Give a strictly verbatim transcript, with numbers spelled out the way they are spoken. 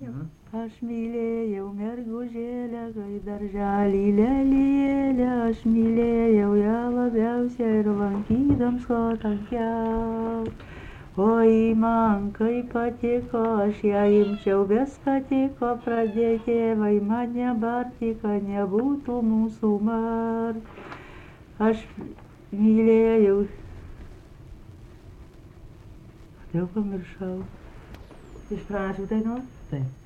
Mhm. Aš mylėjau mergužėlę, kai darželį lelijėlę, aš mylėjau ją labiausiai ir lankydams kotankiau. Oi, man kaip patiko, aš ją imčiau, viską tiko pradėti, tėvai mane barti, kad nebūtų mūsų mar. Aš mylėjau. Jau pamiršau. Iš pradžių dainuot? Taip.